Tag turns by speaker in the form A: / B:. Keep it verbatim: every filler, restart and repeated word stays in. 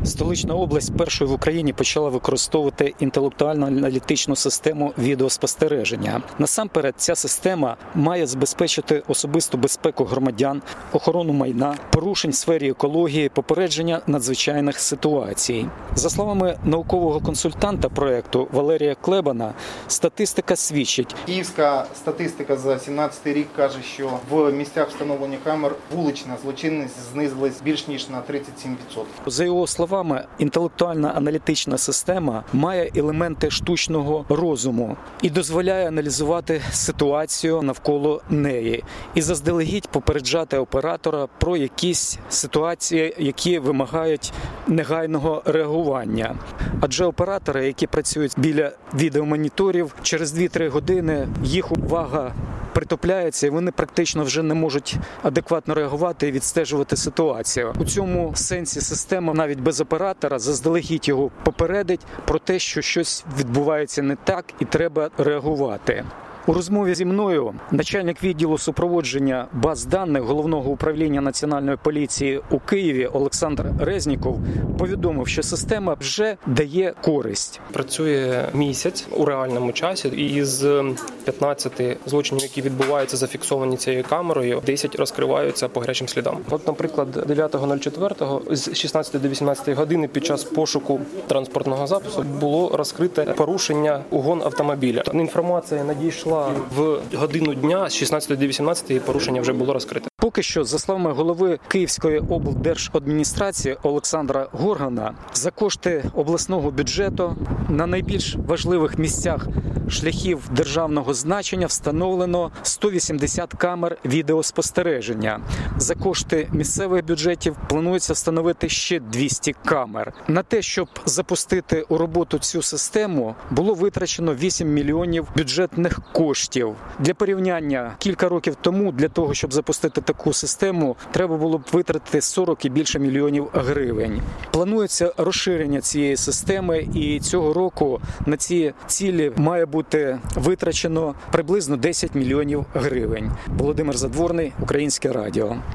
A: Столична область першою в Україні почала використовувати інтелектуально-аналітичну систему відеоспостереження. Насамперед, ця система має забезпечити особисту безпеку громадян, охорону майна, порушень в сфері екології, попередження надзвичайних ситуацій. За словами наукового консультанта проекту Валерія Клебана, статистика свідчить.
B: Київська статистика за сімнадцятий рік каже, що в місцях встановлення камер вулична злочинність знизилась більш ніж на тридцять сім відсотків.
A: За його словами, інтелектуальна аналітична система має елементи штучного розуму і дозволяє аналізувати ситуацію навколо неї і заздалегідь попереджати оператора про якісь ситуації, які вимагають негайного реагування. Адже оператори, які працюють біля відеомоніторів, через дві-три години їх увага притупляється, і вони практично вже не можуть адекватно реагувати і відстежувати ситуацію. У цьому сенсі система навіть без оператора заздалегідь його попередить про те, що щось відбувається не так і треба реагувати. У розмові зі мною начальник відділу супроводження баз даних Головного управління Національної поліції у Києві Олександр Резніков повідомив, що система вже дає користь.
C: Працює місяць у реальному часі, і із п'ятнадцяти злочинів, які відбуваються, зафіксовані цією камерою, десять розкриваються по гарячим слідам. От, наприклад, дев'ятого четвертого з шістнадцятої до вісімнадцятої години під час пошуку транспортного запису було розкрите порушення угон автомобіля. Інформація надійшла в годину дня з шістнадцятої до вісімнадцятої, порушення вже було розкрите.
A: Поки що, за словами голови Київської облдержадміністрації Олександра Горгана, за кошти обласного бюджету на найбільш важливих місцях шляхів державного значення встановлено сто вісімдесят камер відеоспостереження. За кошти місцевих бюджетів планується встановити ще двісті камер. На те, щоб запустити у роботу цю систему, було витрачено вісім мільйонів бюджетних коштів. Для порівняння, кілька років тому для того, щоб запустити таку систему, треба було б витратити сорок і більше мільйонів гривень. Планується розширення цієї системи, і цього року на ці цілі має бути витрачено приблизно десять мільйонів гривень. Володимир Задворний, Українське радіо.